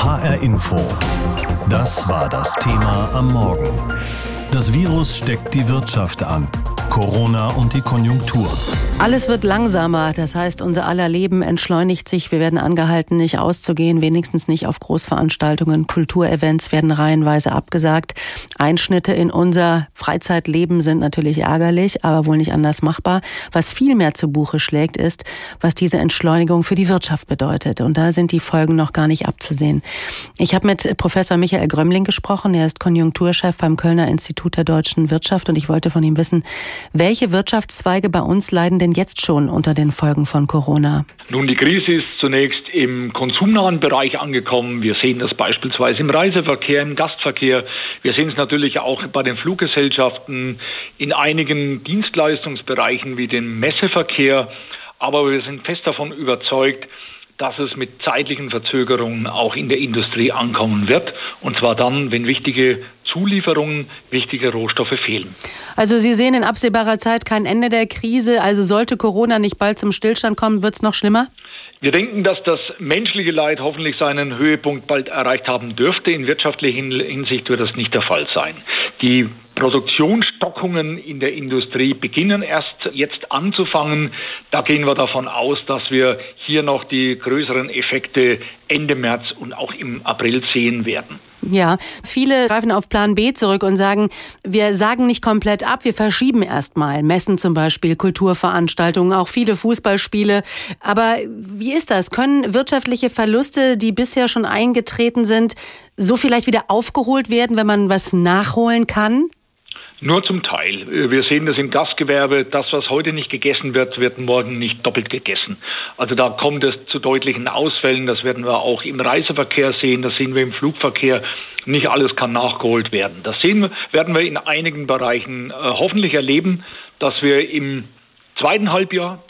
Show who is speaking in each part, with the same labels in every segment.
Speaker 1: HR Info. Das war das Thema am Morgen. Das Virus steckt die Wirtschaft an. Corona und die Konjunktur.
Speaker 2: Alles wird langsamer, das heißt, unser aller Leben entschleunigt sich. Wir werden angehalten, nicht auszugehen, wenigstens nicht auf Großveranstaltungen. Kulturevents werden reihenweise abgesagt. Einschnitte in unser Freizeitleben sind natürlich ärgerlich, aber wohl nicht anders machbar. Was viel mehr zu Buche schlägt, ist, was diese Entschleunigung für die Wirtschaft bedeutet. Und da sind die Folgen noch gar nicht abzusehen. Ich habe mit Professor Michael Grömmling gesprochen. Er ist Konjunkturchef beim Kölner Institut der deutschen Wirtschaft. Und ich wollte von ihm wissen, welche Wirtschaftszweige bei uns leiden denn jetzt schon unter den Folgen von Corona?
Speaker 3: Nun, die Krise ist zunächst im konsumnahen Bereich angekommen. Wir sehen das beispielsweise im Reiseverkehr, im Gastverkehr. Wir sehen es natürlich auch bei den Fluggesellschaften, in einigen Dienstleistungsbereichen wie dem Messeverkehr. Aber wir sind fest davon überzeugt, dass es mit zeitlichen Verzögerungen auch in der Industrie ankommen wird. Und zwar dann, wenn wichtige Zulieferungen, wichtige Rohstoffe fehlen.
Speaker 2: Also Sie sehen in absehbarer Zeit kein Ende der Krise. Also sollte Corona nicht bald zum Stillstand kommen, wird es noch schlimmer?
Speaker 3: Wir denken, dass das menschliche Leid hoffentlich seinen Höhepunkt bald erreicht haben dürfte. In wirtschaftlicher Hinsicht wird das nicht der Fall sein. Die Produktionsstockungen in der Industrie beginnen erst jetzt anzufangen. Da gehen wir davon aus, dass wir hier noch die größeren Effekte Ende März und auch im April sehen werden.
Speaker 2: Ja, viele greifen auf Plan B zurück und sagen, wir sagen nicht komplett ab, wir verschieben erstmal. Messen zum Beispiel, Kulturveranstaltungen, auch viele Fußballspiele. Aber wie ist das? Können wirtschaftliche Verluste, die bisher schon eingetreten sind, so vielleicht wieder aufgeholt werden, wenn man was nachholen kann?
Speaker 3: Nur zum Teil. Wir sehen das im Gastgewerbe. Das, was heute nicht gegessen wird, wird morgen nicht doppelt gegessen. Also da kommt es zu deutlichen Ausfällen. Das werden wir auch im Reiseverkehr sehen. Das sehen wir im Flugverkehr. Nicht alles kann nachgeholt werden. Das werden wir in einigen Bereichen hoffentlich erleben, dass wir im zweiten Halbjahr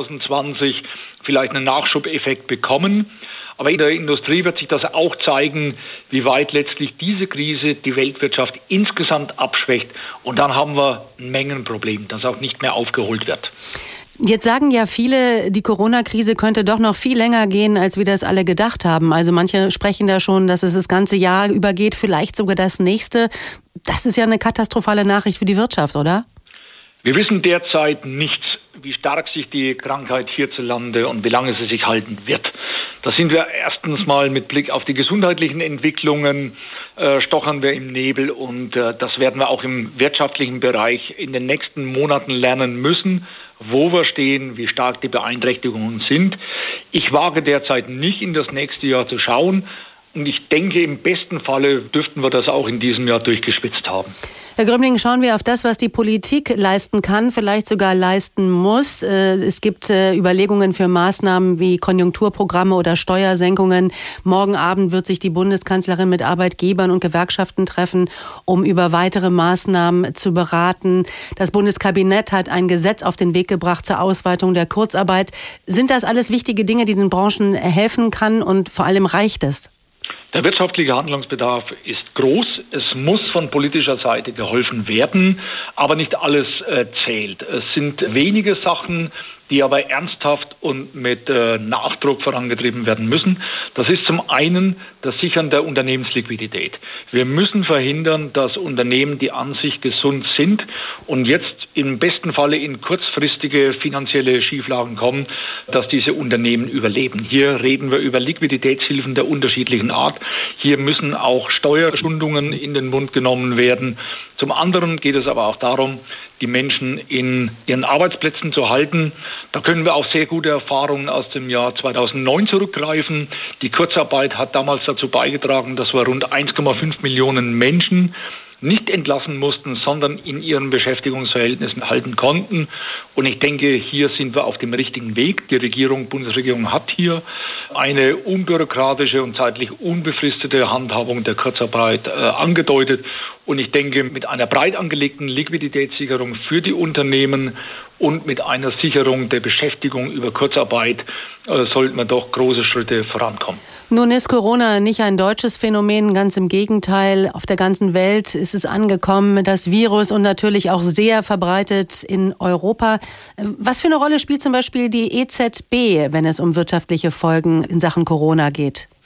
Speaker 3: 2020 vielleicht einen Nachschubeffekt bekommen. Aber in der Industrie wird sich das auch zeigen, wie weit letztlich diese Krise die Weltwirtschaft insgesamt abschwächt. Und dann haben wir ein Mengenproblem, das auch nicht mehr aufgeholt wird.
Speaker 2: Jetzt sagen ja viele, die Corona-Krise könnte doch noch viel länger gehen, als wir das alle gedacht haben. Also manche sprechen da schon, dass es das ganze Jahr übergeht, vielleicht sogar das nächste. Das ist ja eine katastrophale Nachricht für die Wirtschaft, oder?
Speaker 3: Wir wissen derzeit nicht, wie stark sich die Krankheit hierzulande und wie lange sie sich halten wird. Da sind wir erstens mal mit Blick auf die gesundheitlichen Entwicklungen, stochern wir im Nebel und das werden wir auch im wirtschaftlichen Bereich in den nächsten Monaten lernen müssen, wo wir stehen, wie stark die Beeinträchtigungen sind. Ich wage derzeit nicht in das nächste Jahr zu schauen. Und ich denke, im besten Falle dürften wir das auch in diesem Jahr durchgespitzt haben.
Speaker 2: Herr Grömmling, schauen wir auf das, was die Politik leisten kann, vielleicht sogar leisten muss. Es gibt Überlegungen für Maßnahmen wie Konjunkturprogramme oder Steuersenkungen. Morgen Abend wird sich die Bundeskanzlerin mit Arbeitgebern und Gewerkschaften treffen, um über weitere Maßnahmen zu beraten. Das Bundeskabinett hat ein Gesetz auf den Weg gebracht zur Ausweitung der Kurzarbeit. Sind das alles wichtige Dinge, die den Branchen helfen kann und vor allem reicht es?
Speaker 3: Der wirtschaftliche Handlungsbedarf ist groß. Es muss von politischer Seite geholfen werden, aber nicht alles zählt. Es sind wenige Sachen, die aber ernsthaft und mit Nachdruck vorangetrieben werden müssen. Das ist zum einen das Sichern der Unternehmensliquidität. Wir müssen verhindern, dass Unternehmen, die an sich gesund sind und jetzt im besten Falle in kurzfristige finanzielle Schieflagen kommen, dass diese Unternehmen überleben. Hier reden wir über Liquiditätshilfen der unterschiedlichen Art. Hier müssen auch Steuerstundungen in den Mund genommen werden. Zum anderen geht es aber auch darum, die Menschen in ihren Arbeitsplätzen zu halten. Da können wir auf sehr gute Erfahrungen aus dem Jahr 2009 zurückgreifen. Die Kurzarbeit hat damals dazu beigetragen, dass wir rund 1,5 Millionen Menschen nicht entlassen mussten, sondern in ihren Beschäftigungsverhältnissen halten konnten. Und ich denke, hier sind wir auf dem richtigen Weg. Die Bundesregierung hat hier eine unbürokratische und zeitlich unbefristete Handhabung der Kurzarbeit angedeutet. Und ich denke, mit einer breit angelegten Liquiditätssicherung für die Unternehmen und mit einer Sicherung der Beschäftigung über Kurzarbeit sollten wir doch große Schritte vorankommen.
Speaker 2: Nun ist Corona nicht ein deutsches Phänomen, ganz im Gegenteil. Auf der ganzen Welt ist es angekommen, das Virus, und natürlich auch sehr verbreitet in Europa. Was für eine Rolle spielt zum Beispiel die EZB, wenn es um wirtschaftliche Folgen in Sachen Corona geht?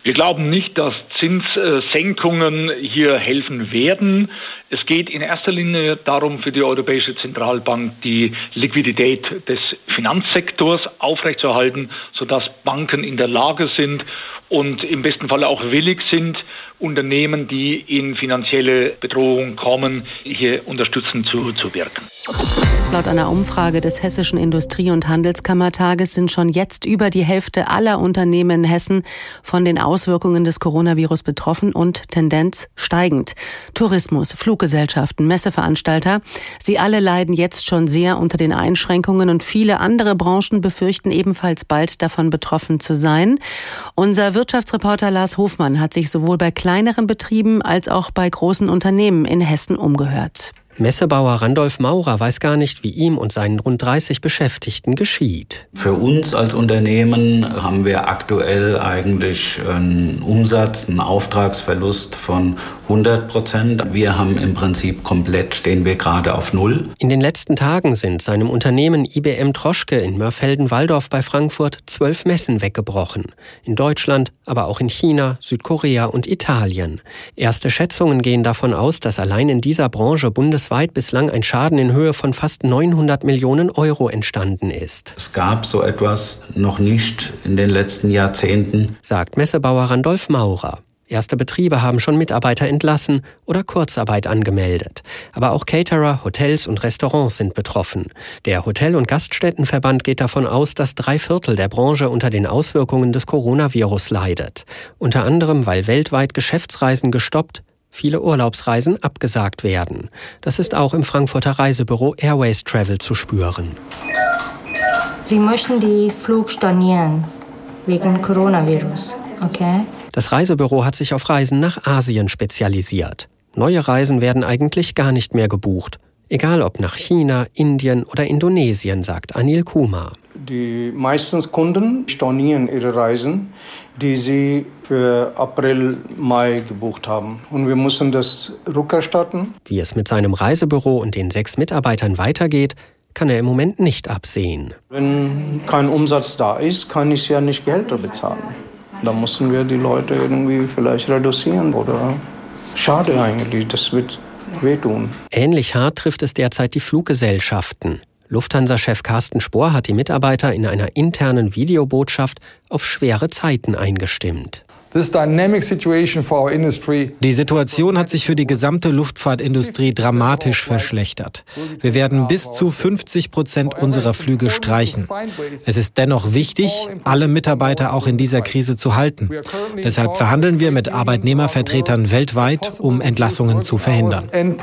Speaker 3: Wir glauben nicht, dass Zinssenkungen hier helfen werden. Es geht in erster Linie darum, für die Europäische Zentralbank die Liquidität des Finanzsektors aufrechtzuerhalten, sodass Banken in der Lage sind und im besten Fall auch willig sind, Unternehmen, die in finanzielle Bedrohung kommen, hier unterstützend zu wirken.
Speaker 2: Laut einer Umfrage des Hessischen Industrie- und Handelskammertages sind schon jetzt über die Hälfte aller Unternehmen in Hessen von den Auswirkungen des Coronavirus betroffen und Tendenz steigend. Tourismus, Fluggesellschaften, Messeveranstalter, sie alle leiden jetzt schon sehr unter den Einschränkungen und viele andere Branchen befürchten ebenfalls bald davon betroffen zu sein. Unser Wirtschaftsreporter Lars Hofmann hat sich sowohl bei kleineren Betrieben als auch bei großen Unternehmen in Hessen umgehört.
Speaker 4: Messebauer Randolph Maurer weiß gar nicht, wie ihm und seinen rund 30 Beschäftigten geschieht.
Speaker 5: Für uns als Unternehmen haben wir aktuell eigentlich einen Umsatz, einen Auftragsverlust von 100%. Wir haben im Prinzip stehen wir gerade auf Null.
Speaker 4: In den letzten Tagen sind seinem Unternehmen IBM Troschke in Mörfelden-Walldorf bei Frankfurt 12 Messen weggebrochen. In Deutschland, aber auch in China, Südkorea und Italien. Erste Schätzungen gehen davon aus, dass allein in dieser Branche bundesweit bislang ein Schaden in Höhe von fast 900 Millionen Euro entstanden ist.
Speaker 5: Es gab so etwas noch nicht in den letzten Jahrzehnten,
Speaker 4: sagt Messebauer Randolph Maurer. Erste Betriebe haben schon Mitarbeiter entlassen oder Kurzarbeit angemeldet. Aber auch Caterer, Hotels und Restaurants sind betroffen. Der Hotel- und Gaststättenverband geht davon aus, dass 3/4 der Branche unter den Auswirkungen des Coronavirus leidet. Unter anderem, weil weltweit Geschäftsreisen gestoppt, viele Urlaubsreisen abgesagt werden. Das ist auch im Frankfurter Reisebüro Airways Travel zu spüren.
Speaker 6: Sie möchten die Flug stornieren wegen Coronavirus, okay?
Speaker 4: Das Reisebüro hat sich auf Reisen nach Asien spezialisiert. Neue Reisen werden eigentlich gar nicht mehr gebucht. Egal ob nach China, Indien oder Indonesien, sagt Anil Kumar.
Speaker 7: Die meisten Kunden stornieren ihre Reisen, die sie für April, Mai gebucht haben. Und wir müssen das rückerstatten.
Speaker 4: Wie es mit seinem Reisebüro und den 6 Mitarbeitern weitergeht, kann er im Moment nicht absehen.
Speaker 7: Wenn kein Umsatz da ist, kann ich ja nicht Gehälter bezahlen. Da müssen wir die Leute irgendwie vielleicht reduzieren oder schade eigentlich, das wird wehtun.
Speaker 4: Ähnlich hart trifft es derzeit die Fluggesellschaften. Lufthansa-Chef Carsten Spohr hat die Mitarbeiter in einer internen Videobotschaft auf schwere Zeiten eingestimmt.
Speaker 8: Die Situation hat sich für die gesamte Luftfahrtindustrie dramatisch verschlechtert. Wir werden bis zu 50% unserer Flüge streichen. Es ist dennoch wichtig, alle Mitarbeiter auch in dieser Krise zu halten. Deshalb verhandeln wir mit Arbeitnehmervertretern weltweit, um Entlassungen zu verhindern.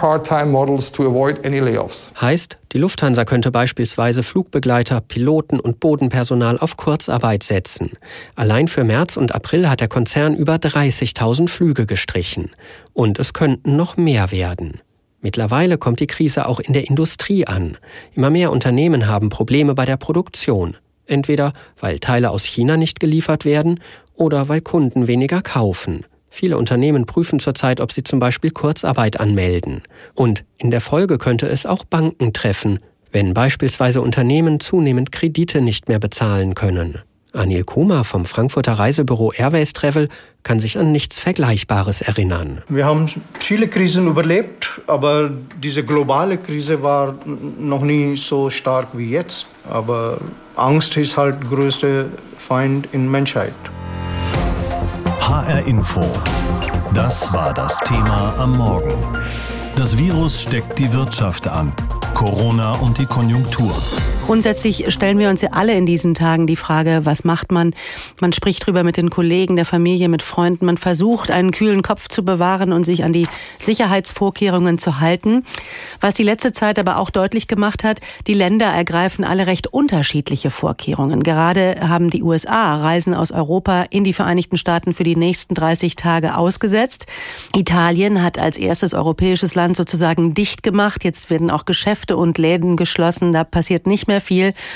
Speaker 4: Heißt, die Lufthansa könnte beispielsweise Flugbegleiter, Piloten und Bodenpersonal auf Kurzarbeit setzen. Allein für März und April hat der Konzern über 30.000 Flüge gestrichen. Und es könnten noch mehr werden. Mittlerweile kommt die Krise auch in der Industrie an. Immer mehr Unternehmen haben Probleme bei der Produktion. Entweder weil Teile aus China nicht geliefert werden oder weil Kunden weniger kaufen. Viele Unternehmen prüfen zurzeit, ob sie zum Beispiel Kurzarbeit anmelden. Und in der Folge könnte es auch Banken treffen, wenn beispielsweise Unternehmen zunehmend Kredite nicht mehr bezahlen können. Anil Kumar vom Frankfurter Reisebüro Airways Travel kann sich an nichts Vergleichbares erinnern.
Speaker 7: Wir haben viele Krisen überlebt, aber diese globale Krise war noch nie so stark wie jetzt. Aber Angst ist halt der größte Feind in der Menschheit.
Speaker 1: HR Info. Das war das Thema am Morgen. Das Virus steckt die Wirtschaft an. Corona und die Konjunktur.
Speaker 2: Grundsätzlich stellen wir uns ja alle in diesen Tagen die Frage, was macht man? Man spricht drüber mit den Kollegen, der Familie, mit Freunden. Man versucht, einen kühlen Kopf zu bewahren und sich an die Sicherheitsvorkehrungen zu halten. Was die letzte Zeit aber auch deutlich gemacht hat, die Länder ergreifen alle recht unterschiedliche Vorkehrungen. Gerade haben die USA Reisen aus Europa in die Vereinigten Staaten für die nächsten 30 Tage ausgesetzt. Italien hat als erstes europäisches Land sozusagen dicht gemacht. Jetzt werden auch Geschäfte und Läden geschlossen. Da passiert nicht mehr viel.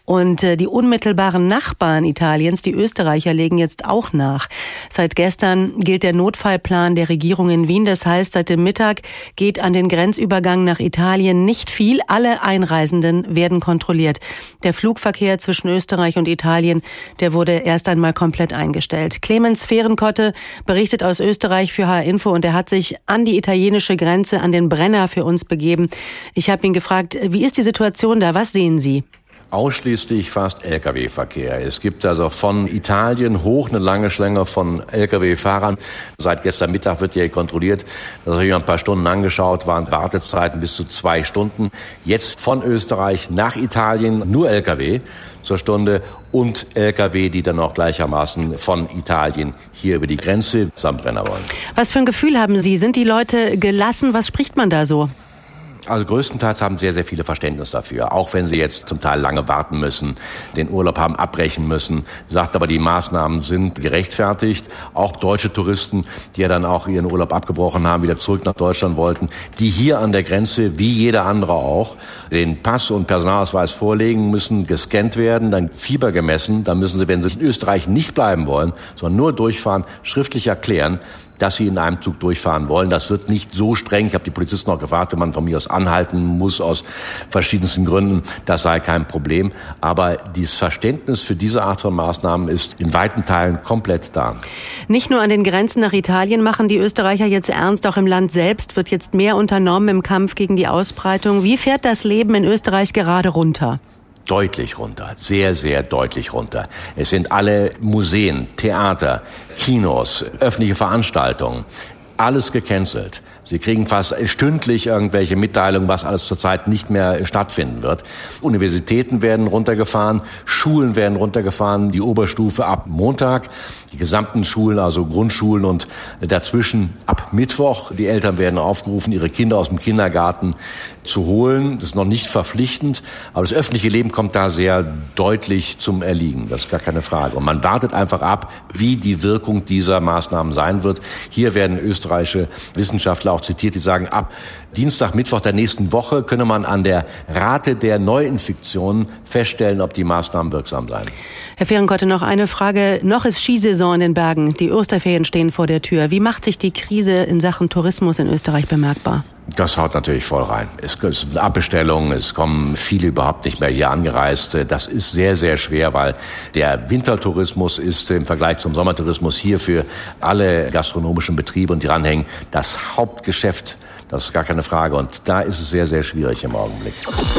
Speaker 2: Und die unmittelbaren Nachbarn Italiens, die Österreicher, legen jetzt auch nach. Seit gestern gilt der Notfallplan der Regierung in Wien. Das heißt, seit dem Mittag geht an den Grenzübergang nach Italien nicht viel. Alle Einreisenden werden kontrolliert. Der Flugverkehr zwischen Österreich und Italien, der wurde erst einmal komplett eingestellt. Clemens Fehrenkotte berichtet aus Österreich für HR-Info und er hat sich an die italienische Grenze, an den Brenner für uns begeben. Ich habe ihn gefragt, wie ist die Situation da? Was sehen Sie?
Speaker 9: Ausschließlich fast Lkw-Verkehr. Es gibt also von Italien hoch eine lange Schlange von Lkw-Fahrern. Seit gestern Mittag wird hier kontrolliert. Das habe ich mir ein paar Stunden angeschaut, waren Wartezeiten bis zu 2 Stunden. Jetzt von Österreich nach Italien nur Lkw zur Stunde und Lkw, die dann auch gleichermaßen von Italien hier über die Grenze samt Brenner wollen.
Speaker 2: Was für ein Gefühl haben Sie? Sind die Leute gelassen? Was spricht man da so?
Speaker 9: Also größtenteils haben sehr, sehr viele Verständnis dafür, auch wenn sie jetzt zum Teil lange warten müssen, den Urlaub haben abbrechen müssen. Sagt aber, die Maßnahmen sind gerechtfertigt. Auch deutsche Touristen, die ja dann auch ihren Urlaub abgebrochen haben, wieder zurück nach Deutschland wollten, die hier an der Grenze, wie jeder andere auch, den Pass und Personalausweis vorlegen, müssen gescannt werden, dann Fieber gemessen. Dann müssen sie, wenn sie in Österreich nicht bleiben wollen, sondern nur durchfahren, schriftlich erklären, dass sie in einem Zug durchfahren wollen. Das wird nicht so streng. Ich habe die Polizisten auch gefragt, wenn man von mir aus anhalten muss, aus verschiedensten Gründen, das sei kein Problem. Aber dieses Verständnis für diese Art von Maßnahmen ist in weiten Teilen komplett da.
Speaker 2: Nicht nur an den Grenzen nach Italien machen die Österreicher jetzt ernst, auch im Land selbst wird jetzt mehr unternommen im Kampf gegen die Ausbreitung. Wie fährt das Leben in Österreich gerade runter?
Speaker 9: Deutlich runter, sehr, sehr deutlich runter. Es sind alle Museen, Theater, Kinos, öffentliche Veranstaltungen, alles gecancelt. Sie kriegen fast stündlich irgendwelche Mitteilungen, was alles zurzeit nicht mehr stattfinden wird. Universitäten werden runtergefahren, Schulen werden runtergefahren, die Oberstufe ab Montag, die gesamten Schulen, also Grundschulen und dazwischen ab Mittwoch. Die Eltern werden aufgerufen, ihre Kinder aus dem Kindergarten zu holen. Das ist noch nicht verpflichtend, aber das öffentliche Leben kommt da sehr deutlich zum Erliegen. Das ist gar keine Frage. Und man wartet einfach ab, wie die Wirkung dieser Maßnahmen sein wird. Hier werden österreichische Wissenschaftler auch zitiert, die sagen, ab Dienstag, Mittwoch der nächsten Woche könne man an der Rate der Neuinfektionen feststellen, ob die Maßnahmen wirksam seien.
Speaker 2: Herr Fehrenkotte, noch eine Frage. Noch ist Skisaison in den Bergen. Die Osterferien stehen vor der Tür. Wie macht sich die Krise in Sachen Tourismus in Österreich bemerkbar?
Speaker 9: Das haut natürlich voll rein. Es sind Abbestellungen, es kommen viele überhaupt nicht mehr hier angereist. Das ist sehr, sehr schwer, weil der Wintertourismus ist im Vergleich zum Sommertourismus hier für alle gastronomischen Betriebe und die ranhängen das Hauptgeschäft. Das ist gar keine Frage. Und da ist es sehr, sehr schwierig im Augenblick.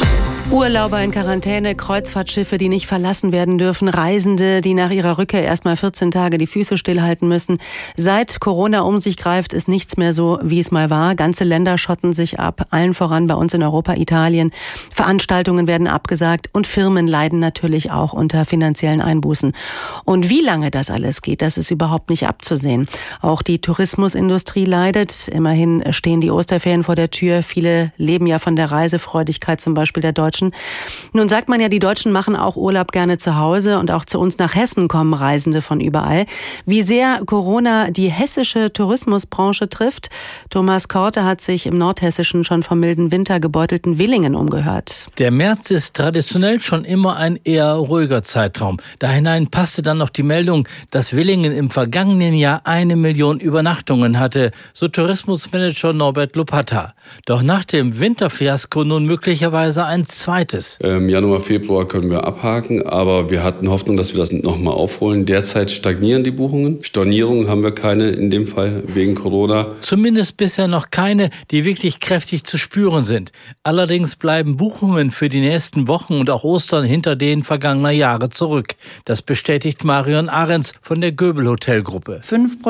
Speaker 2: Urlauber in Quarantäne, Kreuzfahrtschiffe, die nicht verlassen werden dürfen, Reisende, die nach ihrer Rückkehr erstmal 14 Tage die Füße stillhalten müssen. Seit Corona um sich greift, ist nichts mehr so, wie es mal war. Ganze Länder schotten sich ab, allen voran bei uns in Europa, Italien. Veranstaltungen werden abgesagt und Firmen leiden natürlich auch unter finanziellen Einbußen. Und wie lange das alles geht, das ist überhaupt nicht abzusehen. Auch die Tourismusindustrie leidet. Immerhin stehen die Osterferien vor der Tür. Viele leben ja von der Reisefreudigkeit zum Beispiel der Deutschen. Nun sagt man ja, die Deutschen machen auch Urlaub gerne zu Hause und auch zu uns nach Hessen kommen Reisende von überall. Wie sehr Corona die hessische Tourismusbranche trifft? Thomas Korte hat sich im nordhessischen, schon vom milden Winter gebeutelten Willingen umgehört.
Speaker 10: Der März ist traditionell schon immer ein eher ruhiger Zeitraum. Da hinein passte dann noch die Meldung, dass Willingen im vergangenen Jahr 1 Million Übernachtungen hatte, so Tourismusmanager Norbert Lopata. Doch nach dem Winterfiasko nun möglicherweise ein zweites.
Speaker 11: Januar, Februar können wir abhaken, aber wir hatten Hoffnung, dass wir das nochmal aufholen. Derzeit stagnieren die Buchungen. Stornierungen haben wir keine in dem Fall wegen Corona.
Speaker 10: Zumindest bisher noch keine, die wirklich kräftig zu spüren sind. Allerdings bleiben Buchungen für die nächsten Wochen und auch Ostern hinter denen vergangener Jahre zurück. Das bestätigt Marion Ahrens von der Göbel Hotelgruppe.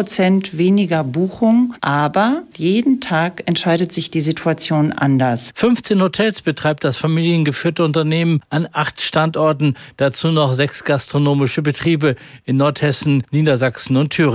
Speaker 12: 5% weniger Buchung, aber jeden Tag entscheidet sich die Situation anders.
Speaker 10: 15 Hotels betreibt das familiengeführte Unternehmen an 8 Standorten, dazu noch 6 gastronomische Betriebe in Nordhessen, Niedersachsen und Thüringen.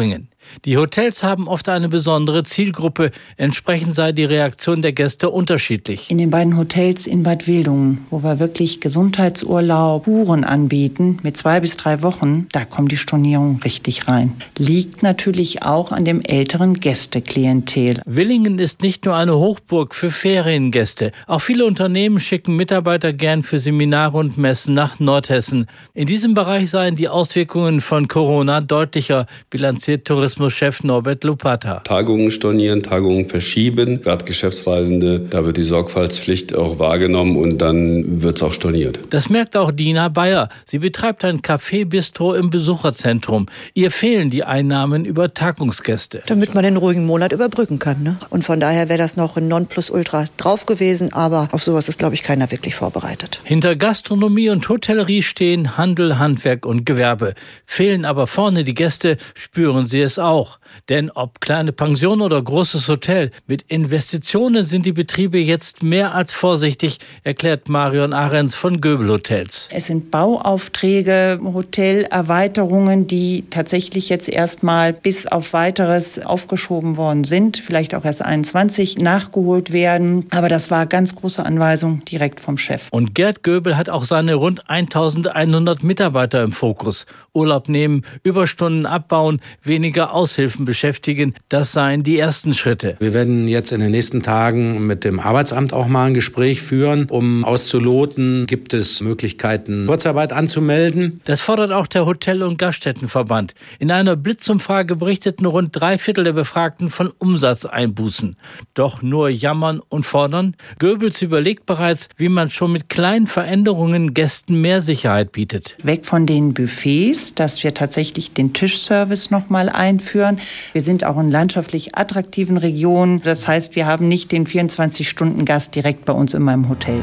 Speaker 10: Die Hotels haben oft eine besondere Zielgruppe. Entsprechend sei die Reaktion der Gäste unterschiedlich.
Speaker 12: In den beiden Hotels in Bad Wildungen, wo wir wirklich Gesundheitsurlaub, Touren anbieten mit 2 bis 3 Wochen, da kommt die Stornierung richtig rein. Liegt natürlich auch an dem älteren Gästeklientel.
Speaker 10: Willingen ist nicht nur eine Hochburg für Feriengäste. Auch viele Unternehmen schicken Mitarbeiter gern für Seminare und Messen nach Nordhessen. In diesem Bereich seien die Auswirkungen von Corona deutlicher, bilanziert Tourismuschef Norbert Lupata.
Speaker 11: Tagungen stornieren, Tagungen verschieben, gerade Geschäftsreisende, da wird die Sorgfaltspflicht auch wahrgenommen und dann wird es auch storniert.
Speaker 10: Das merkt auch Dina Bayer. Sie betreibt ein Café-Bistro im Besucherzentrum. Ihr fehlen die Einnahmen über Tagungsgäste.
Speaker 13: Damit man den ruhigen Monat überbrücken kann. Ne? Und von daher wäre das noch ein Nonplusultra drauf gewesen, aber auf sowas ist, glaube ich, keiner wirklich vorbereitet.
Speaker 10: Hinter Gastronomie und Hotellerie stehen Handel, Handwerk und Gewerbe. Fehlen aber vorne die Gäste, spüren sie es auch. Denn ob kleine Pension oder großes Hotel, mit Investitionen sind die Betriebe jetzt mehr als vorsichtig, erklärt Marion Ahrens von Göbel Hotels.
Speaker 12: Es sind Bauaufträge, Hotelerweiterungen, die tatsächlich jetzt erstmal bis auf Weiteres aufgeschoben worden sind, vielleicht auch erst 21 nachgeholt werden. Aber das war ganz große Anweisung direkt vom Chef.
Speaker 10: Und Gerd Göbel hat auch seine rund 1100 Mitarbeiter im Fokus. Urlaub nehmen, Überstunden abbauen, weniger Aushilfen beschäftigen, das seien die ersten Schritte.
Speaker 14: Wir werden jetzt in den nächsten Tagen mit dem Arbeitsamt auch mal ein Gespräch führen, um auszuloten, gibt es Möglichkeiten, Kurzarbeit anzumelden.
Speaker 10: Das fordert auch der Hotel- und Gaststättenverband. In einer Blitzumfrage berichteten rund 3/4 der Befragten von Umsatzeinbußen. Doch nur jammern und fordern? Goebbels überlegt bereits, wie man schon mit kleinen Veränderungen Gästen mehr Sicherheit bietet.
Speaker 12: Weg von den Buffets, dass wir tatsächlich den Tischservice noch mal einführen. Wir sind auch in landschaftlich attraktiven Regionen. Das heißt, wir haben nicht den 24-Stunden-Gast direkt bei uns in meinem Hotel.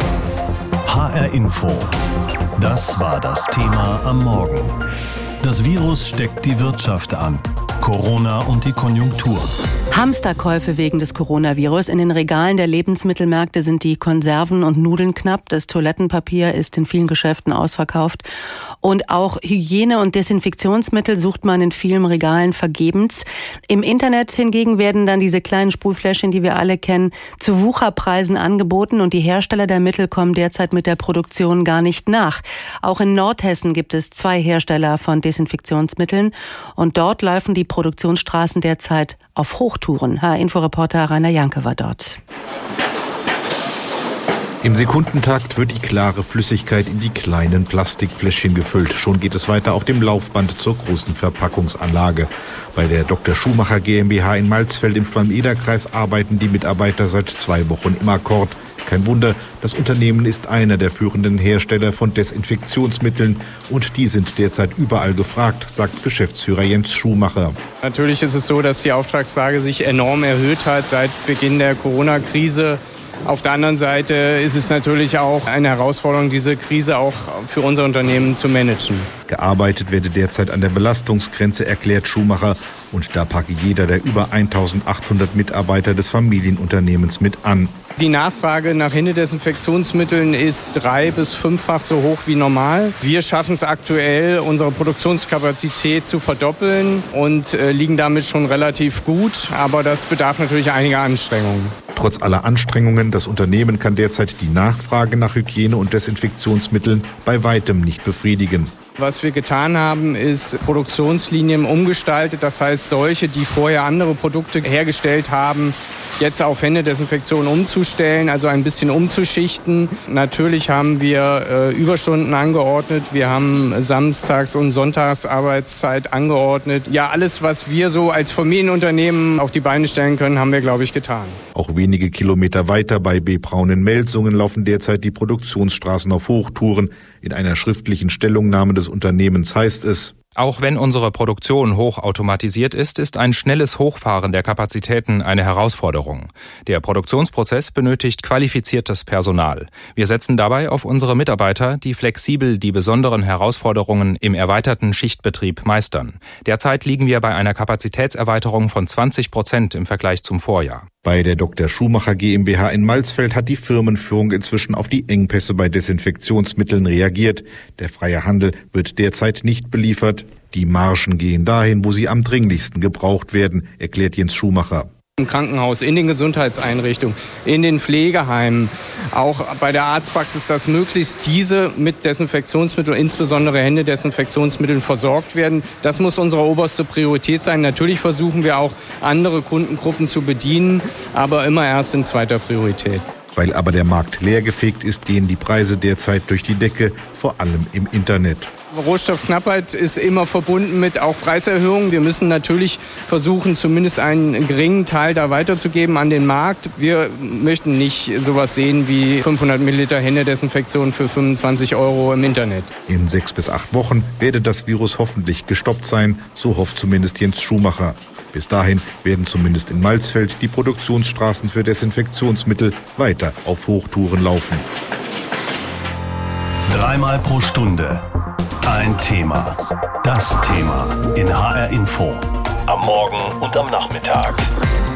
Speaker 1: HR Info. Das war das Thema am Morgen. Das Virus steckt die Wirtschaft an. Corona und die Konjunktur.
Speaker 2: Hamsterkäufe wegen des Coronavirus. In den Regalen der Lebensmittelmärkte sind die Konserven und Nudeln knapp. Das Toilettenpapier ist in vielen Geschäften ausverkauft. Und auch Hygiene- und Desinfektionsmittel sucht man in vielen Regalen vergebens. Im Internet hingegen werden dann diese kleinen Sprühfläschchen, die wir alle kennen, zu Wucherpreisen angeboten. Und die Hersteller der Mittel kommen derzeit mit der Produktion gar nicht nach. Auch in Nordhessen gibt es 2 Hersteller von Desinfektionsmitteln. Und dort laufen die Produktionsstraßen derzeit auf Hochtouren. HR-Inforeporter Rainer Janke war dort.
Speaker 15: Im Sekundentakt wird die klare Flüssigkeit in die kleinen Plastikfläschchen gefüllt. Schon geht es weiter auf dem Laufband zur großen Verpackungsanlage. Bei der Dr. Schumacher GmbH in Malzfeld im Schwalm-Eder-Kreis arbeiten die Mitarbeiter seit 2 Wochen im Akkord. Kein Wunder, das Unternehmen ist einer der führenden Hersteller von Desinfektionsmitteln und die sind derzeit überall gefragt, sagt Geschäftsführer Jens Schumacher.
Speaker 16: Natürlich ist es so, dass die Auftragslage sich enorm erhöht hat seit Beginn der Corona-Krise. Auf der anderen Seite ist es natürlich auch eine Herausforderung, diese Krise auch für unser Unternehmen zu managen.
Speaker 15: Gearbeitet werde derzeit an der Belastungsgrenze, erklärt Schumacher. Und da packe jeder der über 1800 Mitarbeiter des Familienunternehmens mit an.
Speaker 16: Die Nachfrage nach Händedesinfektionsmitteln ist 3- bis 5-fach so hoch wie normal. Wir schaffen es aktuell, unsere Produktionskapazität zu verdoppeln und liegen damit schon relativ gut. Aber das bedarf natürlich einiger Anstrengungen.
Speaker 15: Trotz aller Anstrengungen, das Unternehmen kann derzeit die Nachfrage nach Hygiene- und Desinfektionsmitteln bei weitem nicht befriedigen.
Speaker 16: Was wir getan haben, ist Produktionslinien umgestaltet. Das heißt, solche, die vorher andere Produkte hergestellt haben, jetzt auf Händedesinfektion umzustellen, also ein bisschen umzuschichten. Natürlich haben wir Überstunden angeordnet. Wir haben Samstags- und Sonntagsarbeitszeit angeordnet. Ja, alles, was wir so als Familienunternehmen auf die Beine stellen können, haben wir, glaube ich, getan.
Speaker 15: Auch wenige Kilometer weiter bei B-Braunen-Melsungen laufen derzeit die Produktionsstraßen auf Hochtouren. In einer schriftlichen Stellungnahme des Unternehmens heißt es:
Speaker 17: Auch wenn unsere Produktion hochautomatisiert ist, ist ein schnelles Hochfahren der Kapazitäten eine Herausforderung. Der Produktionsprozess benötigt qualifiziertes Personal. Wir setzen dabei auf unsere Mitarbeiter, die flexibel die besonderen Herausforderungen im erweiterten Schichtbetrieb meistern. Derzeit liegen wir bei einer Kapazitätserweiterung von 20% im Vergleich zum Vorjahr.
Speaker 15: Bei der Dr. Schumacher GmbH in Malzfeld hat die Firmenführung inzwischen auf die Engpässe bei Desinfektionsmitteln reagiert. Der freie Handel wird derzeit nicht beliefert. Die Margen gehen dahin, wo sie am dringlichsten gebraucht werden, erklärt Jens Schumacher.
Speaker 16: Im Krankenhaus, in den Gesundheitseinrichtungen, in den Pflegeheimen, auch bei der Arztpraxis, dass möglichst diese mit Desinfektionsmitteln, insbesondere Händedesinfektionsmitteln, versorgt werden. Das muss unsere oberste Priorität sein. Natürlich versuchen wir auch, andere Kundengruppen zu bedienen, aber immer erst in zweiter Priorität.
Speaker 15: Weil aber der Markt leergefegt ist, gehen die Preise derzeit durch die Decke, vor allem im Internet.
Speaker 16: Rohstoffknappheit ist immer verbunden mit auch Preiserhöhungen. Wir müssen natürlich versuchen, zumindest einen geringen Teil da weiterzugeben an den Markt. Wir möchten nicht sowas sehen wie 500 Milliliter Händedesinfektion für 25 € im Internet.
Speaker 15: In 6 bis 8 Wochen werde das Virus hoffentlich gestoppt sein, so hofft zumindest Jens Schumacher. Bis dahin werden zumindest in Malzfeld die Produktionsstraßen für Desinfektionsmittel weiter auf Hochtouren laufen.
Speaker 1: 3-mal pro Stunde ein Thema. Das Thema in HR Info. Am Morgen und am Nachmittag.